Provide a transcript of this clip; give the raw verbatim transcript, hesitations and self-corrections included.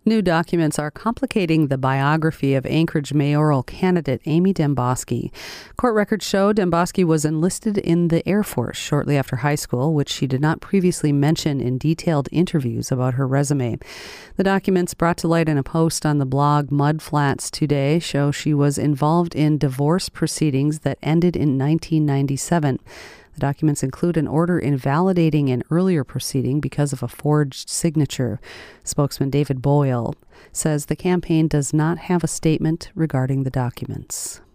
New documents are complicating the biography of Anchorage mayoral candidate Amy Demboski. Court records show Demboski was enlisted in the Air Force shortly after high school, which she did not previously mention in detailed interviews about her resume. The documents brought to light in a post on the blog Mudflats Today show she was involved in divorce proceedings that ended in nineteen ninety-seven. The documents include an order invalidating an earlier proceeding because of a forged signature. Spokesman David Boyle says the campaign does not have a statement regarding the documents.